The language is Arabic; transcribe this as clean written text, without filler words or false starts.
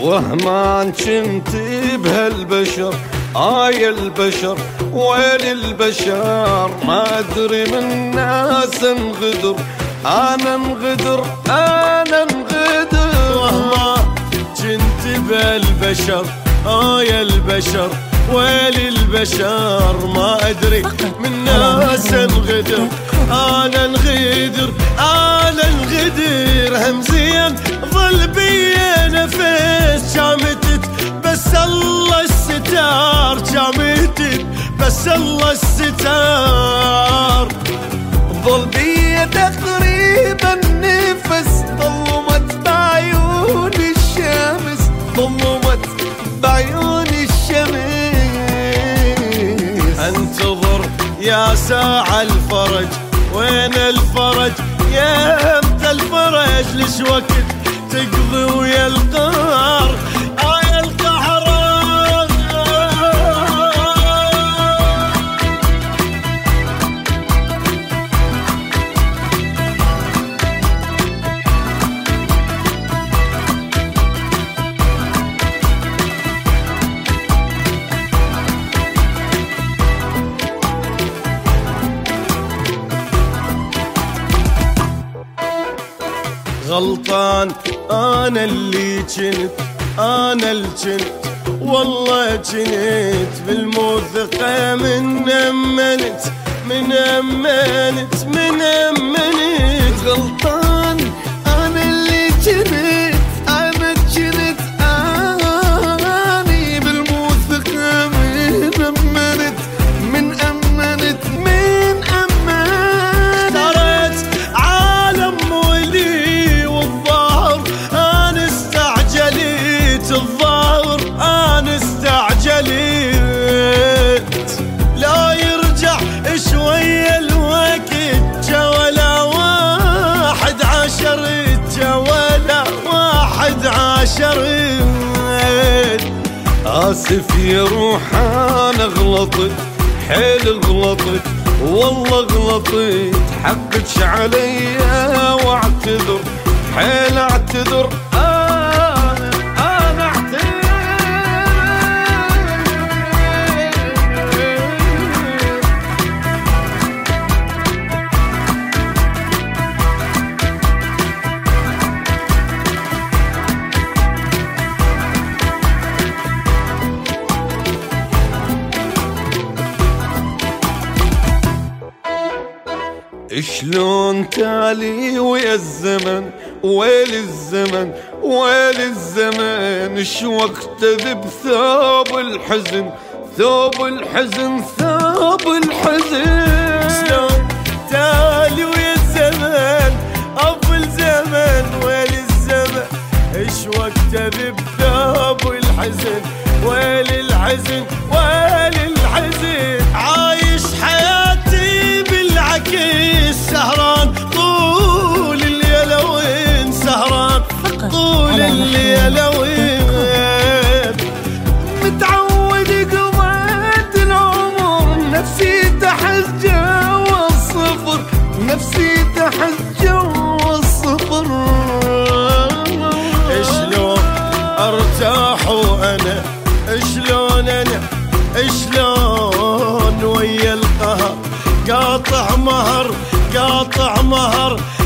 رحمن كنت بهالبشر يا البشر وين البشر ما أدري من ناس انغدر أنا انغدر رحمن كنت بهالبشر يا البشر وين البشر ما أدري من ناس انغدر أنا انغدر همزين ظل بيا نفس شامتت بس الله الستار شامتت بس الله الستار ظل بيا تقريبا نفس ظلمت بعيون الشمس ظلمت بعيون الشمس انتظر يا ساعة الفرج وين الفرج يا امتى الفرج ليش وقت تقضي ويا القهر يا القهر غلطان أنا اللي أنا اللي والله كنت بالموثقة من أمنت غلطان أنا اللي أنا أني بالموثقة من أمنت اشتريت عالم ولي والظهر أنا استعجلت الظهر أنا استعجلت لا يرجع شوية الوقت جولا 11 جولا 11 آسف يا روح أنا غلطت حيل غلطت والله غلطت حقك عليا واعتذر حيل اعتذر أنا اعتذر شلون تالي ويا الزمن ويل الزمن شو وقت ذب ثوب الحزن شلون تالي ويا الزمن أول زمن ويل الزمن ايش وقت ذب ثوب الحزن ويل الحزن عايش حياتي بالعكس سهران طول الليل وين سهران طول الليل وين متعود قضيت العمر نفسي تحت جو الصفر شلون ارتاح وانا شلون ويا القهر قاطع مهر